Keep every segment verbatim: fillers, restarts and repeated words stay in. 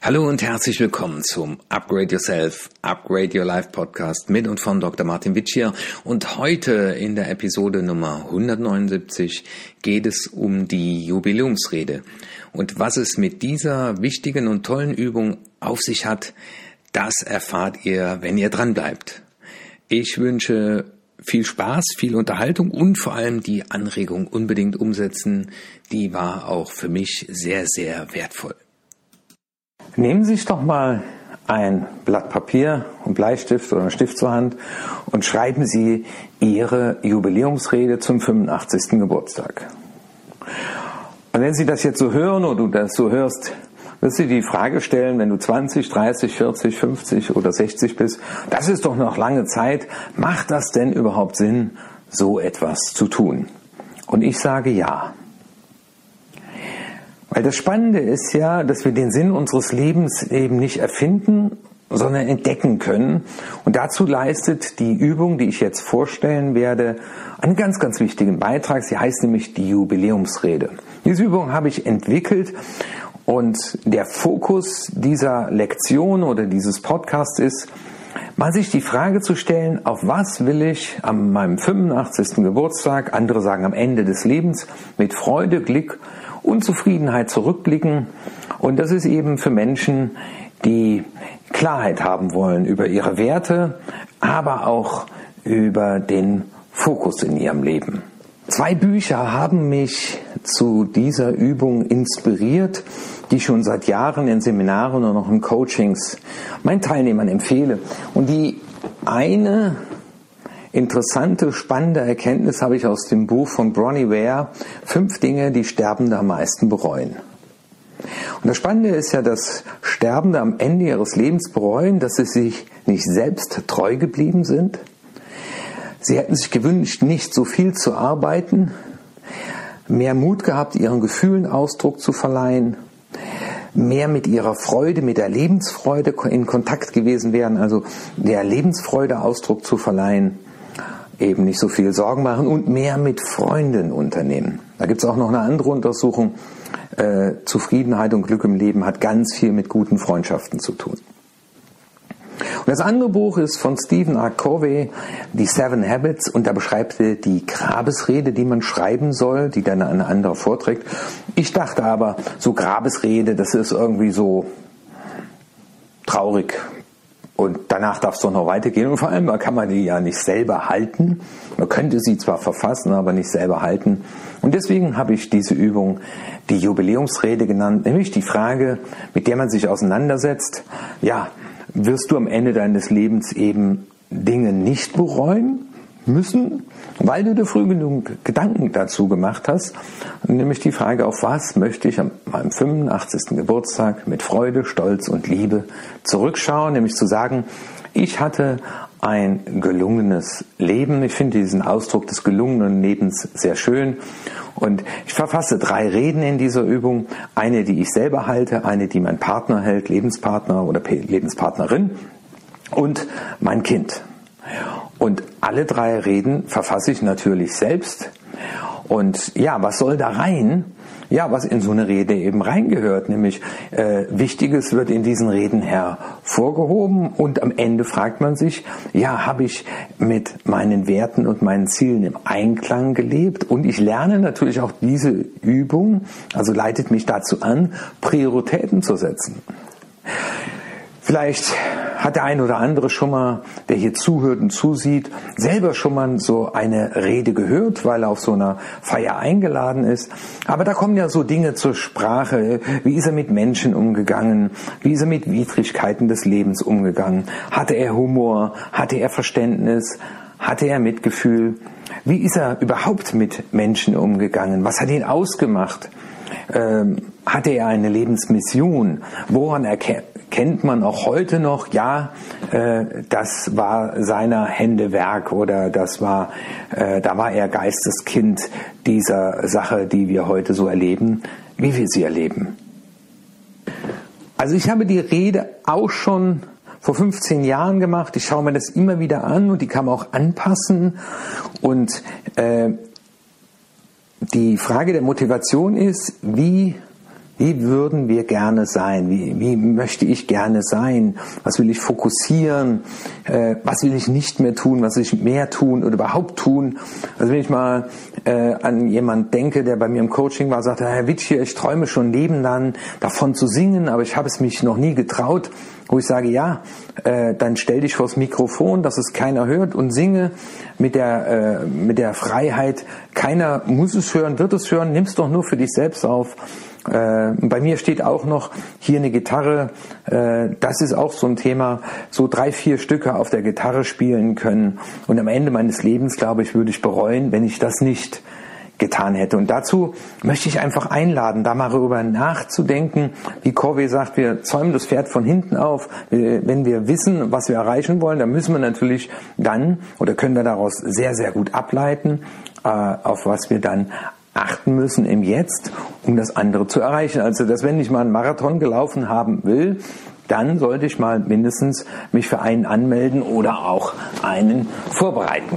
Hallo und herzlich willkommen zum Upgrade Yourself, Upgrade Your Life Podcast mit und von Doktor Martin Witsch hier. Und heute in der Episode Nummer hundertneunundsiebzig geht es um die Jubiläumsrede. Und was es mit dieser wichtigen und tollen Übung auf sich hat, das erfahrt ihr, wenn ihr dran bleibt. Ich wünsche viel Spaß, viel Unterhaltung und vor allem die Anregung unbedingt umsetzen. Die war auch für mich sehr, sehr wertvoll. Nehmen Sie sich doch mal ein Blatt Papier und Bleistift oder einen Stift zur Hand und schreiben Sie Ihre Jubiläumsrede zum fünfundachtzigsten Geburtstag. Und wenn Sie das jetzt so hören oder du das so hörst, wirst du dir die Frage stellen, wenn du zwanzig, dreißig, vierzig, fünfzig oder sechzig bist, das ist doch noch lange Zeit, macht das denn überhaupt Sinn, so etwas zu tun? Und ich sage ja. Weil das Spannende ist ja, dass wir den Sinn unseres Lebens eben nicht erfinden, sondern entdecken können. Und dazu leistet die Übung, die ich jetzt vorstellen werde, einen ganz, ganz wichtigen Beitrag. Sie heißt nämlich die Jubiläumsrede. Diese Übung habe ich entwickelt und der Fokus dieser Lektion oder dieses Podcasts ist, mal sich die Frage zu stellen, auf was will ich an meinem fünfundachtzigsten Geburtstag, andere sagen am Ende des Lebens, mit Freude, Glück und Zufriedenheit zurückblicken. Und das ist eben für Menschen, die Klarheit haben wollen über ihre Werte, aber auch über den Fokus in ihrem Leben. Zwei Bücher haben mich zu dieser Übung inspiriert, die ich schon seit Jahren in Seminaren und auch in Coachings meinen Teilnehmern empfehle. Und die eine interessante, spannende Erkenntnis habe ich aus dem Buch von Bronnie Ware, Fünf Dinge, die Sterbende am meisten bereuen. Und das Spannende ist ja, dass Sterbende am Ende ihres Lebens bereuen, dass sie sich nicht selbst treu geblieben sind. Sie hätten sich gewünscht, nicht so viel zu arbeiten, mehr Mut gehabt, ihren Gefühlen Ausdruck zu verleihen, mehr mit ihrer Freude, mit der Lebensfreude in Kontakt gewesen wären, also der Lebensfreude Ausdruck zu verleihen, eben nicht so viel Sorgen machen und mehr mit Freunden unternehmen. Da gibt es auch noch eine andere Untersuchung. Äh, Zufriedenheit und Glück im Leben hat ganz viel mit guten Freundschaften zu tun. Und das andere Buch ist von Stephen R. Covey, die Seven Habits, und da beschreibt er die Grabesrede, die man schreiben soll, die dann ein anderer vorträgt. Ich dachte aber, so Grabesrede, das ist irgendwie so traurig. Und danach darf es doch noch weitergehen. Und vor allem kann man die ja nicht selber halten. Man könnte sie zwar verfassen, aber nicht selber halten. Und deswegen habe ich diese Übung die Jubiläumsrede genannt, nämlich die Frage, mit der man sich auseinandersetzt. Ja, wirst du am Ende deines Lebens eben Dinge nicht bereuen müssen, weil du dir früh genug Gedanken dazu gemacht hast, nämlich die Frage, auf was möchte ich an meinem fünfundachtzigsten Geburtstag mit Freude, Stolz und Liebe zurückschauen, nämlich zu sagen, ich hatte ein gelungenes Leben. Ich finde diesen Ausdruck des gelungenen Lebens sehr schön und ich verfasse drei Reden in dieser Übung, eine, die ich selber halte, eine, die mein Partner hält, Lebenspartner oder Lebenspartnerin und mein Kind. Und alle drei Reden verfasse ich natürlich selbst. Und ja, was soll da rein? Ja, was in so eine Rede eben reingehört, nämlich äh, Wichtiges wird in diesen Reden hervorgehoben und am Ende fragt man sich, ja, habe ich mit meinen Werten und meinen Zielen im Einklang gelebt? Und ich lerne natürlich auch diese Übung, also leitet mich dazu an, Prioritäten zu setzen. Vielleicht hat der ein oder andere schon mal, der hier zuhört und zusieht, selber schon mal so eine Rede gehört, weil er auf so einer Feier eingeladen ist. Aber da kommen ja so Dinge zur Sprache. Wie ist er mit Menschen umgegangen? Wie ist er mit Widrigkeiten des Lebens umgegangen? Hatte er Humor? Hatte er Verständnis? Hatte er Mitgefühl? Wie ist er überhaupt mit Menschen umgegangen? Was hat ihn ausgemacht? Ähm, hatte er eine Lebensmission? Woran erkennt kennt man auch heute noch, ja, äh, das war seiner Hände Werk oder das war, äh, da war er Geisteskind dieser Sache, die wir heute so erleben, wie wir sie erleben. Also ich habe die Rede auch schon vor fünfzehn Jahren gemacht. Ich schaue mir das immer wieder an und die kann man auch anpassen. Und äh, die Frage der Motivation ist, wie Wie würden wir gerne sein? Wie, wie möchte ich gerne sein? Was will ich fokussieren? Äh, was will ich nicht mehr tun? Was will ich mehr tun oder überhaupt tun? Also wenn ich mal äh, an jemanden denke, der bei mir im Coaching war, sagte, Herr Witschier, ich träume schon nebenan davon zu singen, aber ich habe es mich noch nie getraut. Wo ich sage, ja, äh, dann stell dich vors Mikrofon, dass es keiner hört und singe mit der, äh, mit der Freiheit. Keiner muss es hören, wird es hören, nimm es doch nur für dich selbst auf. Äh, bei mir steht auch noch hier eine Gitarre, äh, das ist auch so ein Thema, so drei, vier Stücke auf der Gitarre spielen können und am Ende meines Lebens, glaube ich, würde ich bereuen, wenn ich das nicht getan hätte. Und dazu möchte ich einfach einladen, da mal darüber nachzudenken, wie Covey sagt, wir zäumen das Pferd von hinten auf. Wenn wir wissen, was wir erreichen wollen, dann müssen wir natürlich dann oder können wir daraus sehr, sehr gut ableiten, auf was wir dann achten müssen im Jetzt, um das andere zu erreichen. Also, dass wenn ich mal einen Marathon gelaufen haben will, dann sollte ich mal mindestens mich für einen anmelden oder auch einen vorbereiten.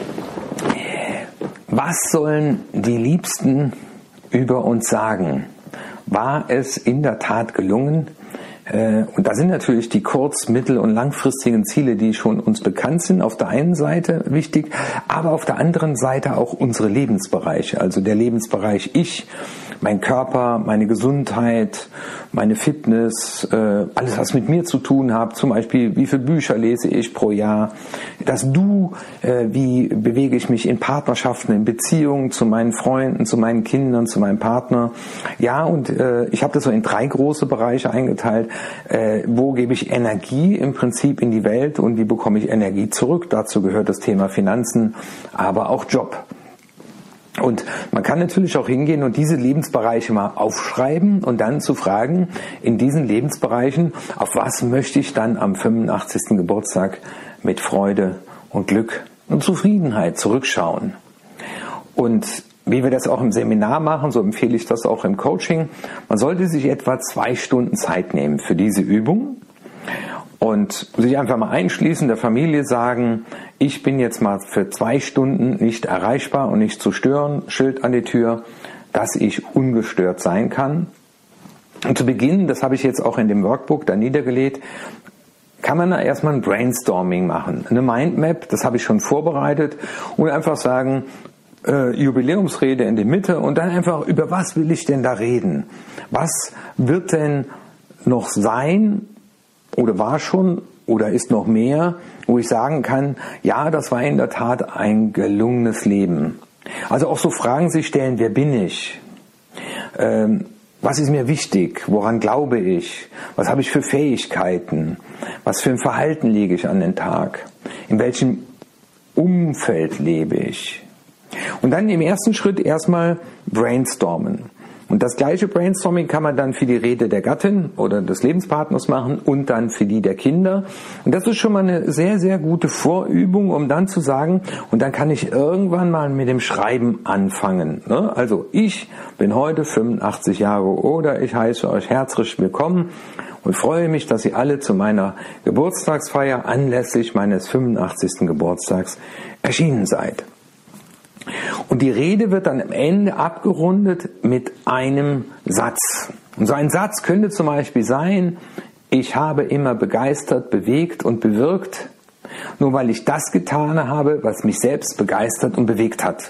Was sollen die Liebsten über uns sagen? War es in der Tat gelungen? Und da sind natürlich die kurz-, mittel- und langfristigen Ziele, die schon uns bekannt sind, auf der einen Seite wichtig, aber auf der anderen Seite auch unsere Lebensbereiche, also der Lebensbereich Ich, mein Körper, meine Gesundheit, meine Fitness, alles, was mit mir zu tun hat, zum Beispiel, wie viele Bücher lese ich pro Jahr, das Du, wie bewege ich mich in Partnerschaften, in Beziehungen zu meinen Freunden, zu meinen Kindern, zu meinem Partner. Ja, und ich habe das so in drei große Bereiche eingeteilt. Äh, wo gebe ich Energie im Prinzip in die Welt und wie bekomme ich Energie zurück? Dazu gehört das Thema Finanzen, aber auch Job. Und man kann natürlich auch hingehen und diese Lebensbereiche mal aufschreiben und dann zu fragen, in diesen Lebensbereichen, auf was möchte ich dann am fünfundachtzigsten Geburtstag mit Freude und Glück und Zufriedenheit zurückschauen. Und wie wir das auch im Seminar machen, so empfehle ich das auch im Coaching. Man sollte sich etwa zwei Stunden Zeit nehmen für diese Übung und sich einfach mal einschließen, der Familie sagen, ich bin jetzt mal für zwei Stunden nicht erreichbar und nicht zu stören, Schild an die Tür, dass ich ungestört sein kann. Und zu Beginn, das habe ich jetzt auch in dem Workbook da niedergelegt, kann man da erstmal ein Brainstorming machen, eine Mindmap, das habe ich schon vorbereitet und einfach sagen, Äh, Jubiläumsrede in der Mitte und dann einfach, über was will ich denn da reden? Was wird denn noch sein oder war schon oder ist noch mehr, wo ich sagen kann, ja, das war in der Tat ein gelungenes Leben. Also auch so Fragen sich stellen, wer bin ich? Ähm, was ist mir wichtig? Woran glaube ich? Was habe ich für Fähigkeiten? Was für ein Verhalten lege ich an den Tag? In welchem Umfeld lebe ich? Und dann im ersten Schritt erstmal brainstormen. Und das gleiche Brainstorming kann man dann für die Rede der Gattin oder des Lebenspartners machen und dann für die der Kinder. Und das ist schon mal eine sehr, sehr gute Vorübung, um dann zu sagen, und dann kann ich irgendwann mal mit dem Schreiben anfangen. Also ich bin heute fünfundachtzig Jahre oder ich heiße euch herzlich willkommen und freue mich, dass ihr alle zu meiner Geburtstagsfeier anlässlich meines fünfundachtzigsten Geburtstags erschienen seid. Und die Rede wird dann am Ende abgerundet mit einem Satz. Und so ein Satz könnte zum Beispiel sein, ich habe immer begeistert, bewegt und bewirkt, nur weil ich das getan habe, was mich selbst begeistert und bewegt hat.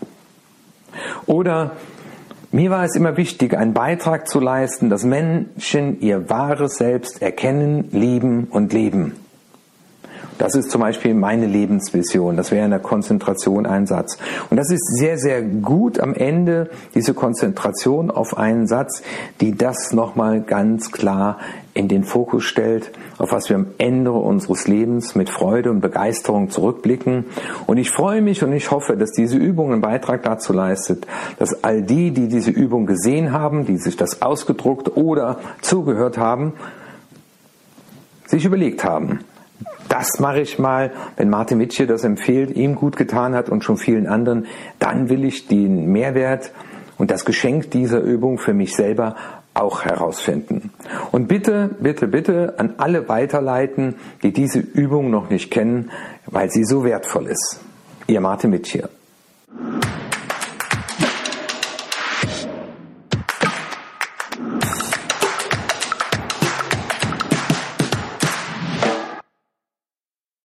Oder mir war es immer wichtig, einen Beitrag zu leisten, dass Menschen ihr wahres Selbst erkennen, lieben und leben. Das ist zum Beispiel meine Lebensvision. Das wäre in der Konzentration ein Satz. Und das ist sehr, sehr gut am Ende, diese Konzentration auf einen Satz, die das nochmal ganz klar in den Fokus stellt, auf was wir am Ende unseres Lebens mit Freude und Begeisterung zurückblicken. Und ich freue mich und ich hoffe, dass diese Übung einen Beitrag dazu leistet, dass all die, die diese Übung gesehen haben, die sich das ausgedruckt oder zugehört haben, sich überlegt haben, das mache ich mal, wenn Martin Witschier das empfiehlt, ihm gut getan hat und schon vielen anderen, dann will ich den Mehrwert und das Geschenk dieser Übung für mich selber auch herausfinden. Und bitte, bitte, bitte an alle weiterleiten, die diese Übung noch nicht kennen, weil sie so wertvoll ist. Ihr Martin Witschier.